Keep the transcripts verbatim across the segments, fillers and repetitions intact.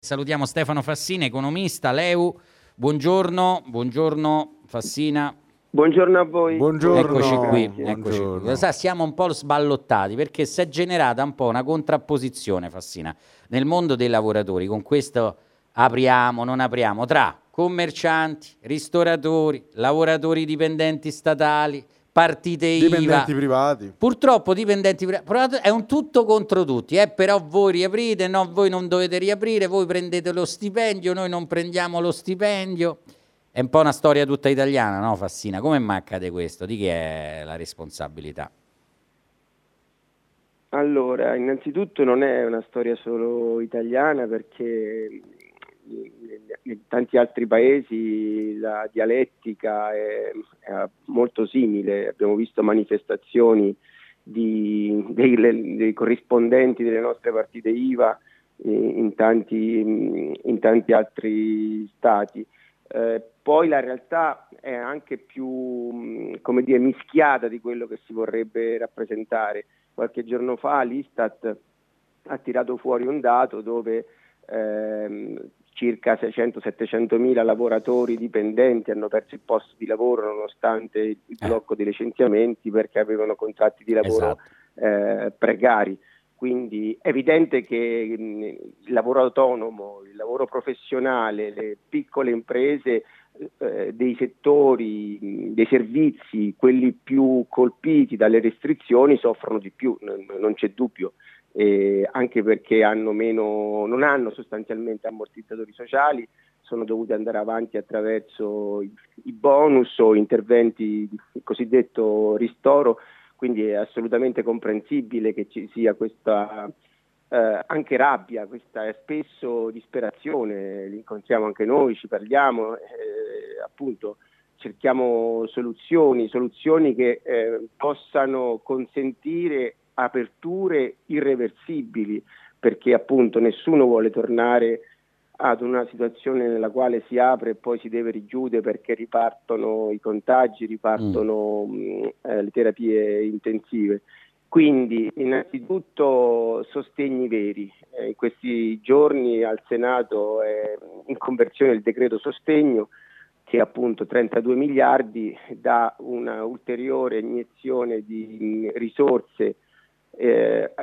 Salutiamo Stefano Fassina, economista, L E U. Buongiorno, buongiorno Fassina. Buongiorno a voi. Buongiorno. Eccoci qui, Buongiorno. eccoci qui. Lo sa, siamo un po' sballottati perché si è generata un po' una contrapposizione, Fassina, nel mondo dei lavoratori, con questo apriamo, non apriamo, tra commercianti, ristoratori, lavoratori dipendenti statali, partite I V A, dipendenti privati. Purtroppo dipendenti privati è un tutto contro tutti, eh? Però voi riaprite, no, voi non dovete riaprire, voi prendete lo stipendio, noi non prendiamo lo stipendio. È un po' una storia tutta italiana, no Fassina? Come mai accade questo? Di chi è la responsabilità? Allora, innanzitutto non è una storia solo italiana, perché in tanti altri paesi la dialettica è, è molto simile. Abbiamo visto manifestazioni di, dei, dei corrispondenti delle nostre partite I V A in tanti, in tanti altri stati. Eh, poi la realtà è anche più, come dire, mischiata di quello che si vorrebbe rappresentare. Qualche giorno fa l'Istat ha tirato fuori un dato dove ehm, circa seicento settecento mila lavoratori dipendenti hanno perso il posto di lavoro nonostante il blocco dei licenziamenti, perché avevano contratti di lavoro esatto. eh, precari. Quindi è evidente che mh, il lavoro autonomo, il lavoro professionale, le piccole imprese eh, dei settori, mh, dei servizi, quelli più colpiti dalle restrizioni, soffrono di più, non, non c'è dubbio. Eh, anche perché hanno meno, non hanno sostanzialmente ammortizzatori sociali, sono dovuti andare avanti attraverso i, i bonus o interventi di cosiddetto ristoro, quindi è assolutamente comprensibile che ci sia questa eh, anche rabbia, questa è spesso disperazione, li incontriamo anche noi, ci parliamo, eh, appunto cerchiamo soluzioni, soluzioni che eh, possano consentire aperture irreversibili, perché appunto nessuno vuole tornare ad una situazione nella quale si apre e poi si deve richiudere perché ripartono i contagi, ripartono mm. mh, eh, le terapie intensive. Quindi innanzitutto sostegni veri. Eh, in questi giorni al Senato è in conversione il decreto sostegno, che appunto trentadue miliardi dà una ulteriore iniezione di mh, risorse Eh,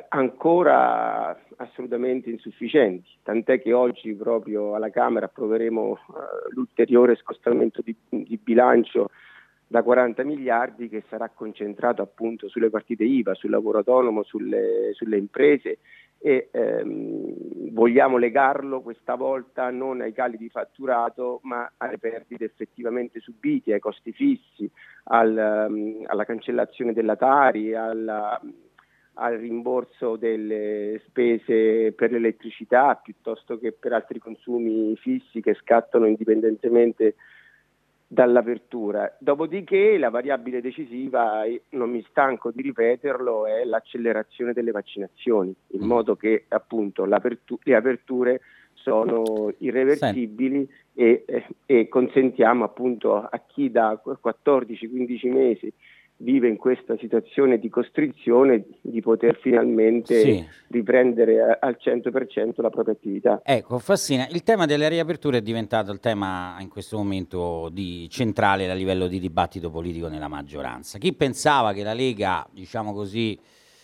ancora assolutamente insufficienti, tant'è che oggi proprio alla Camera approveremo eh, l'ulteriore scostamento di, di bilancio da quaranta miliardi, che sarà concentrato appunto sulle partite I V A, sul lavoro autonomo, sulle, sulle imprese, e ehm, vogliamo legarlo questa volta non ai cali di fatturato, ma alle perdite effettivamente subite, ai costi fissi, al, um, alla cancellazione della Tari, alla al rimborso delle spese per l'elettricità piuttosto che per altri consumi fissi che scattano indipendentemente dall'apertura. Dopodiché la variabile decisiva, non mi stanco di ripeterlo, è l'accelerazione delle vaccinazioni, in modo che appunto l'apertu- le aperture sono irreversibili e, eh, e consentiamo appunto a chi da quattordici quindici mesi vive in questa situazione di costrizione di poter finalmente sì. riprendere al cento per cento la propria attività. Ecco, Fassina, il tema delle riaperture è diventato il tema in questo momento di centrale a livello di dibattito politico nella maggioranza. Chi pensava che la Lega, diciamo così,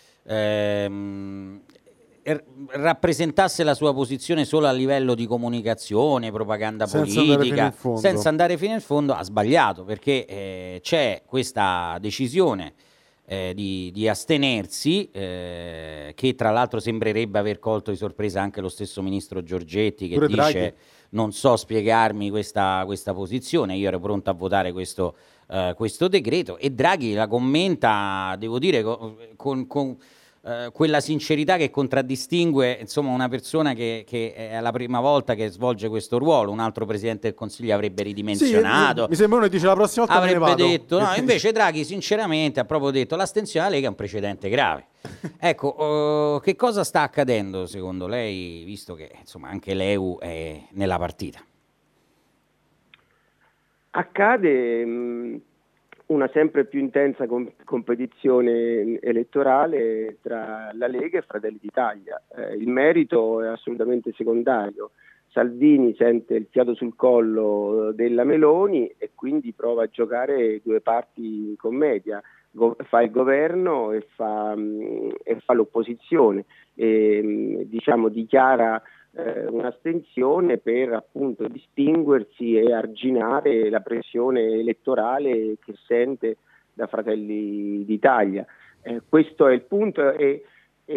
ehm, rappresentasse la sua posizione solo a livello di comunicazione, propaganda senza politica, andare senza andare fino in fondo, ha sbagliato, perché eh, c'è questa decisione eh, di, di astenersi, eh, che tra l'altro sembrerebbe aver colto di sorpresa anche lo stesso ministro Giorgetti, che Pure dice Draghi. non so spiegarmi questa, questa posizione, io ero pronto a votare questo, eh, questo decreto, e Draghi la commenta, devo dire, con... con Uh, quella sincerità che contraddistingue insomma una persona che, che è la prima volta che svolge questo ruolo. Un altro Presidente del Consiglio avrebbe ridimensionato, sì, mi sembra uno dice la prossima volta avrebbe me ne vado. detto no, invece Draghi sinceramente ha proprio detto l'astensione alla Lega è un precedente grave. Ecco, uh, che cosa sta accadendo secondo lei, visto che insomma anche l'E U è nella partita? Accade mh... una sempre più intensa com- competizione elettorale tra la Lega e Fratelli d'Italia. Eh, il merito è assolutamente secondario. Salvini sente il fiato sul collo della Meloni e quindi prova a giocare due parti in commedia, Go- fa il governo e fa, mh, e fa l'opposizione, e, mh, diciamo dichiara eh, un'astensione per appunto distinguersi e arginare la pressione elettorale che sente da Fratelli d'Italia. Eh, questo è il punto e,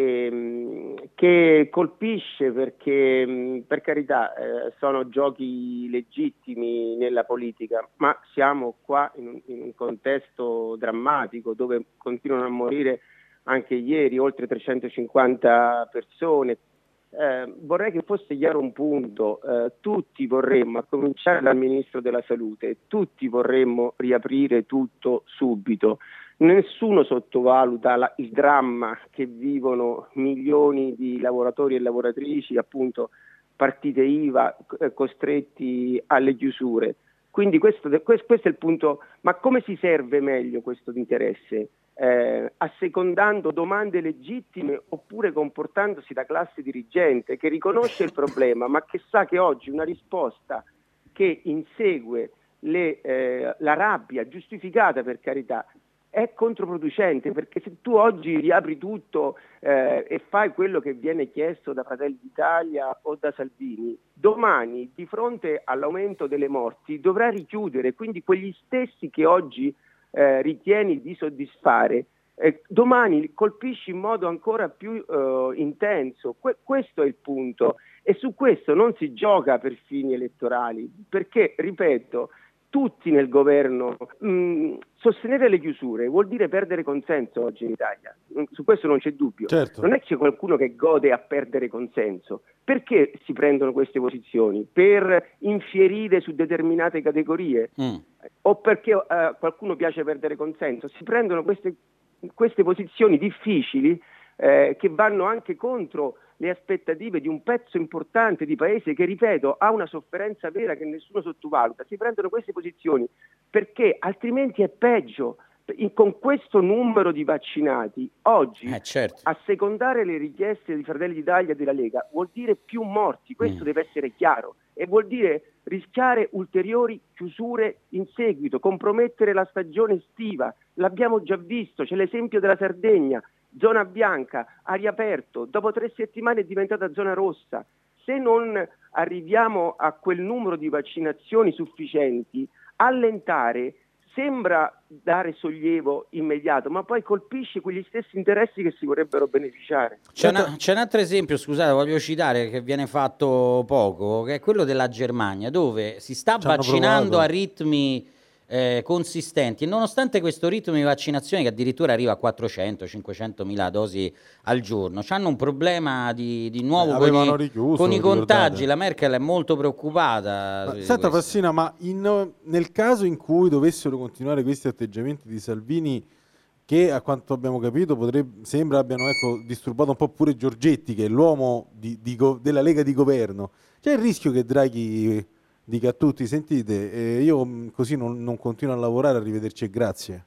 e, che colpisce perché, per carità, eh, sono giochi legittimi nella politica, ma siamo qua in un, in un contesto drammatico dove continuano a morire anche ieri oltre trecentocinquanta persone. Eh, vorrei che fosse chiaro un punto, eh, tutti vorremmo, a cominciare dal Ministro della Salute, tutti vorremmo riaprire tutto subito. Nessuno sottovaluta la, il dramma che vivono milioni di lavoratori e lavoratrici, appunto partite I V A eh, costretti alle chiusure. Quindi questo, questo è il punto, ma come si serve meglio questo interesse? Eh, assecondando domande legittime oppure comportandosi da classe dirigente che riconosce il problema ma che sa che oggi una risposta che insegue le, eh, la rabbia giustificata, per carità, è controproducente, perché se tu oggi riapri tutto eh, e fai quello che viene chiesto da Fratelli d'Italia o da Salvini, domani di fronte all'aumento delle morti dovrai richiudere, quindi quegli stessi che oggi eh, ritieni di soddisfare, eh, domani colpisci in modo ancora più eh, intenso. Que- questo è il punto e su questo non si gioca per fini elettorali, perché, ripeto, tutti nel governo, mh, sostenere le chiusure vuol dire perdere consenso oggi in Italia, su questo non c'è dubbio. Certo. Non è che c'è qualcuno che gode a perdere consenso. Perché si prendono queste posizioni? Per infierire su determinate categorie? Mm. O perché uh, qualcuno piace perdere consenso? Si prendono queste, queste posizioni difficili eh, che vanno anche contro le aspettative di un pezzo importante di paese che, ripeto, ha una sofferenza vera che nessuno sottovaluta. Si prendono queste posizioni perché altrimenti è peggio. In, con questo numero di vaccinati oggi eh, certo. assecondare le richieste di Fratelli d'Italia e della Lega vuol dire più morti, questo mm. deve essere chiaro, e vuol dire rischiare ulteriori chiusure in seguito, compromettere la stagione estiva. L'abbiamo già visto, c'è l'esempio della Sardegna, zona bianca, ha riaperto, dopo tre settimane è diventata zona rossa. Se non arriviamo a quel numero di vaccinazioni sufficienti, allentare sembra dare sollievo immediato, ma poi colpisce quegli stessi interessi che si vorrebbero beneficiare. C'è, una, c'è un altro esempio, scusate, voglio citare, che viene fatto poco, che è quello della Germania, dove si sta Ci hanno vaccinando provato. a ritmi eh, consistenti e nonostante questo ritmo di vaccinazione che addirittura arriva a quattrocento cinquecento mila dosi al giorno, hanno un problema di, di nuovo eh, con, i, richiuso, con i contagi. Ricordate. La Merkel è molto preoccupata. Ma, senta Fassina, ma in, nel caso in cui dovessero continuare questi atteggiamenti di Salvini, che a quanto abbiamo capito potrebbe, sembra abbiano ecco, disturbato un po' pure Giorgetti, che è l'uomo di, di, della Lega di governo, c'è il rischio che Draghi dica a tutti: sentite, eh, io così non, non continuo a lavorare, arrivederci e grazie?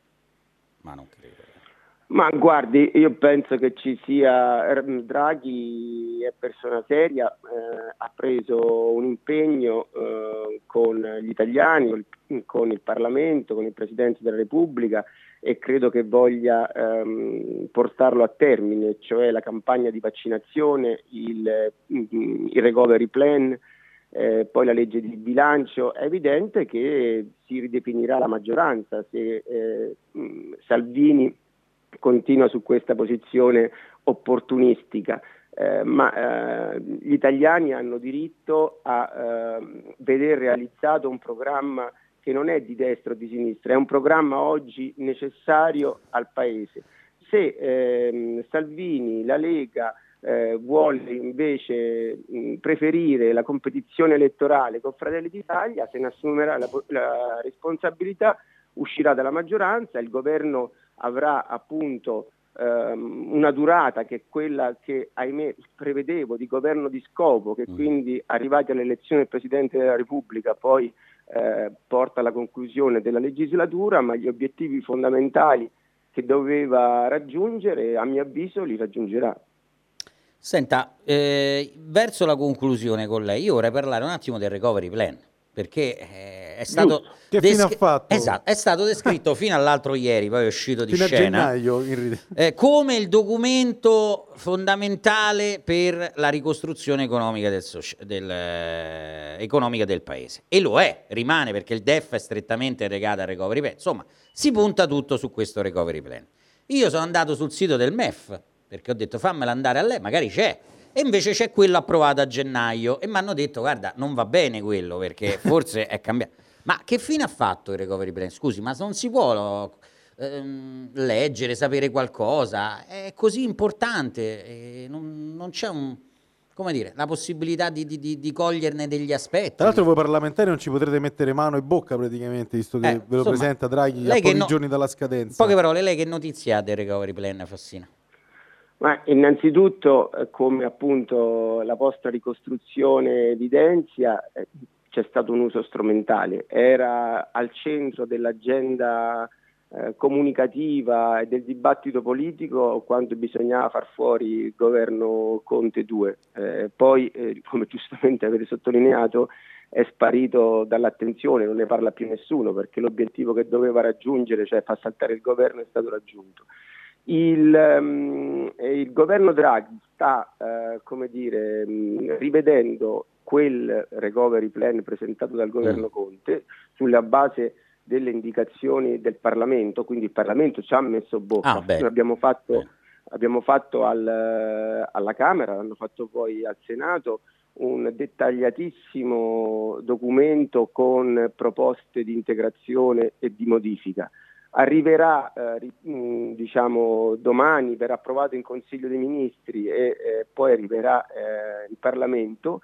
Ma non credo. Ma guardi, io penso che ci sia, Draghi è persona seria, eh, ha preso un impegno eh, con gli italiani, con il Parlamento, con il Presidente della Repubblica, e credo che voglia ehm, portarlo a termine, cioè la campagna di vaccinazione, il, il recovery plan, eh, poi la legge di bilancio. È evidente che si ridefinirà la maggioranza se eh, Salvini continua su questa posizione opportunistica, eh, ma eh, gli italiani hanno diritto a eh, vedere realizzato un programma che non è di destra o di sinistra, è un programma oggi necessario al Paese. Se eh, Salvini, la Lega, eh, vuole invece mh, preferire la competizione elettorale con Fratelli d'Italia, se ne assumerà la, la responsabilità, uscirà dalla maggioranza, il governo avrà appunto ehm, una durata che è quella che, ahimè, prevedevo, di governo di scopo, che quindi arrivati all'elezione del Presidente della Repubblica poi eh, porta alla conclusione della legislatura, ma gli obiettivi fondamentali che doveva raggiungere, a mio avviso, li raggiungerà. Senta, eh, verso la conclusione con lei, io vorrei parlare un attimo del recovery plan, perché eh, è stato Che fine ha fatto? Esatto, è stato descritto fino all'altro ieri, poi è uscito di Fino a scena, gennaio, in eh, come il documento fondamentale per la ricostruzione economica del, soci- del, eh, economica del paese. E lo è, rimane, perché il D E F è strettamente legato al recovery plan. Insomma, si punta tutto su questo recovery plan. Io sono andato sul sito del M E F, perché ho detto fammela andare a lei, magari c'è. E invece c'è quello approvato a gennaio e mi hanno detto guarda non va bene quello perché forse è cambiato. Ma che fine ha fatto il recovery plan? Scusi, ma non si può ehm, leggere, sapere qualcosa? È così importante e non, non c'è un, come dire, la possibilità di, di, di, di coglierne degli aspetti. Tra l'altro voi parlamentari non ci potrete mettere mano e bocca praticamente, visto che Eh, ve lo insomma, presenta Draghi a lei che pochi no- giorni dalla scadenza. In poche parole, lei che notizie ha del recovery plan, Fassina? Ma innanzitutto, eh, come appunto la vostra ricostruzione evidenzia, eh, c'è stato un uso strumentale, era al centro dell'agenda eh, comunicativa e del dibattito politico quando bisognava far fuori il governo Conte due. Eh, poi, eh, come giustamente avete sottolineato, è sparito dall'attenzione, non ne parla più nessuno perché l'obiettivo che doveva raggiungere, cioè far saltare il governo, è stato raggiunto. Il, um, il governo Draghi sta uh, come dire, um, rivedendo quel recovery plan presentato dal governo Mm. Conte sulla base delle indicazioni del Parlamento, quindi il Parlamento ci ha messo bocca. Ah, bene. Noi abbiamo fatto, Bene. abbiamo fatto al, alla Camera, l'hanno fatto poi al Senato, un dettagliatissimo documento con proposte di integrazione e di modifica. Arriverà eh, diciamo domani, verrà approvato in Consiglio dei Ministri e eh, poi arriverà eh, in Parlamento.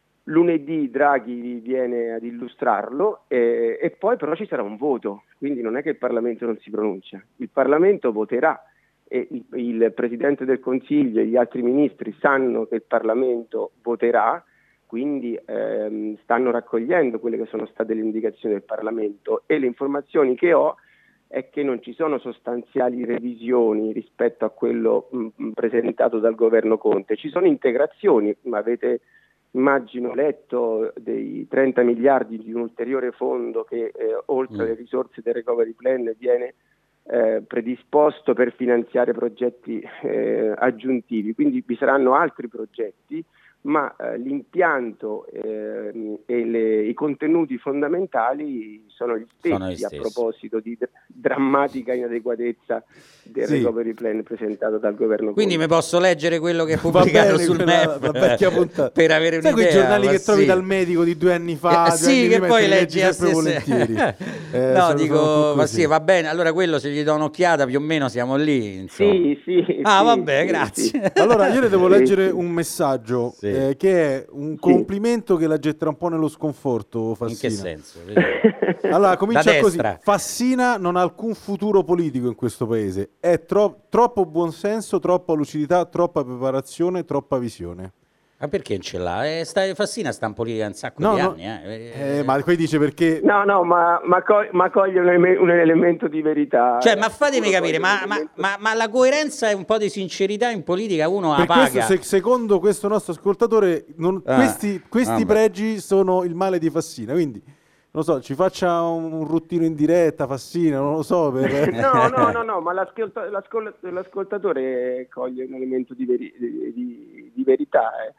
Lunedì Draghi viene ad illustrarlo e, e poi però ci sarà un voto, quindi non è che il Parlamento non si pronuncia, il Parlamento voterà e il, il Presidente del Consiglio e gli altri ministri sanno che il Parlamento voterà, quindi ehm, stanno raccogliendo quelle che sono state le indicazioni del Parlamento e le informazioni che ho è che non ci sono sostanziali revisioni rispetto a quello mh, presentato dal governo Conte, ci sono integrazioni, ma avete immagino letto dei trenta miliardi di un ulteriore fondo che eh, oltre alle risorse del recovery plan viene eh, predisposto per finanziare progetti eh, aggiuntivi, quindi vi saranno altri progetti, ma eh, l'impianto eh, e le, i contenuti fondamentali sono gli stessi, Sono gli stessi. A proposito di d- drammatica inadeguatezza del Sì. recovery plan presentato dal governo Quindi Conte. mi posso leggere quello che è Va pubblicato bene, sul quella- M E F la vecchia puntata. per avere un'idea. Sai quei giornali ma che trovi sì. dal medico di due anni fa, Eh, due sì, anni che prima, e poi te li leggi la sempre stessa. volentieri. Eh, no, sono- dico, sono un po' ma così. sì, va bene. Allora quello se gli do un'occhiata più o meno siamo lì, insomma. Sì, sì. Ah, sì, vabbè, sì, grazie. sì. Allora io le devo Sì, leggere sì. un messaggio Sì. eh, che è un Sì. complimento che la getterà un po' nello sconforto, In che Fassina. senso? Vediamo. Allora comincia Da così: destra. Fassina non ha alcun futuro politico in questo paese, è tro- troppo buonsenso, troppa lucidità, troppa preparazione, troppa visione. Ma perché non ce l'ha? Eh, sta, Fassina sta in politica un sacco No, di no, anni. Eh. eh, ma poi dice perché No, no, ma, ma, co- ma coglie un, eleme- un elemento di verità. Cioè, eh, ma fatemi sicuro capire, coglie un ma, ma- elemento- ma- ma la coerenza e un po' di sincerità in politica uno la per questo, paga. se- secondo questo nostro ascoltatore, non- Ah, questi, questi vabbè. pregi sono il male di Fassina. Quindi, non lo so, ci faccia un, un ruttino in diretta, Fassina, non lo so. Per... No, no, no, no, ma l'ascolta- l'ascol- l'ascoltatore coglie un elemento di, veri- di- di- di verità. eh.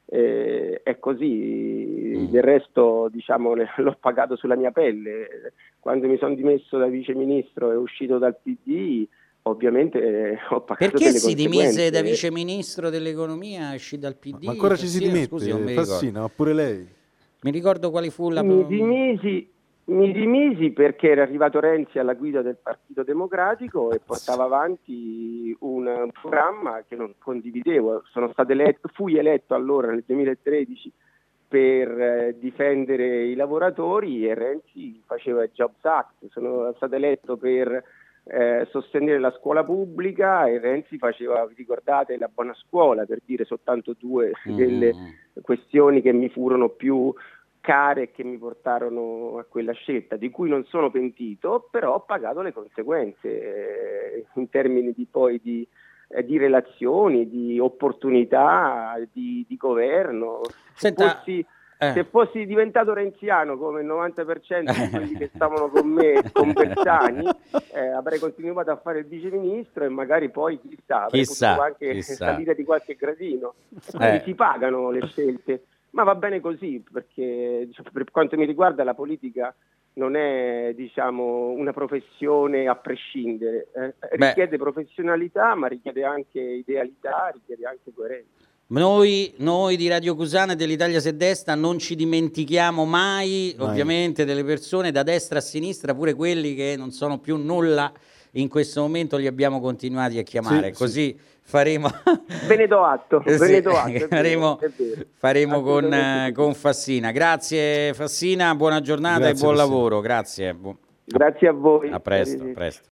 Eh, è così, Mm. del resto diciamo ne- l'ho pagato sulla mia pelle. Quando mi sono dimesso da viceministro e uscito dal P D, ovviamente eh, ho pagato Perché delle si conseguenze. dimise da viceministro dell'economia, uscì dal P D? Ma ancora ci si Fassina? dimette, Scusi, non mi ricordo. Fassina, ma pure lei. Mi ricordo quali fu la... Mi dimisi, mi dimisi perché era arrivato Renzi alla guida del Partito Democratico e portava avanti un programma che non condividevo. Sono stato eletto, fui eletto allora nel duemilatredici per eh, difendere i lavoratori e Renzi faceva il Jobs Act. Sono stato eletto per eh, sostenere la scuola pubblica e Renzi faceva, vi ricordate, la buona scuola, per dire soltanto due Mm. delle questioni che mi furono più care e che mi portarono a quella scelta, di cui non sono pentito, però ho pagato le conseguenze eh, in termini di poi di eh, di relazioni, di opportunità, di, di governo. Senta, se, fossi, eh. se fossi diventato renziano come il novanta per cento di quelli che stavano con me, con Bersani, eh, avrei continuato a fare il viceministro e magari poi chissà, avrei chissà, potuto anche chissà. salire di qualche gradino. Eh. Si pagano le scelte, ma va bene così, perché diciamo, per quanto mi riguarda la politica non è, diciamo, una professione a prescindere, eh, richiede professionalità, ma richiede anche idealità, richiede anche coerenza. Noi, noi di Radio Cusano e dell'Italia Se Destra non ci dimentichiamo mai, mai, ovviamente, delle persone da destra a sinistra, pure quelli che non sono più nulla in questo momento li abbiamo continuati a chiamare, sì, così sì. faremo ve ne do atto, ve ne do atto, è faremo, vero, è vero. faremo con, eh, con Fassina. Grazie Fassina, buona giornata. Grazie, e buon Fassina. Lavoro, grazie. Grazie a voi. A presto, a presto.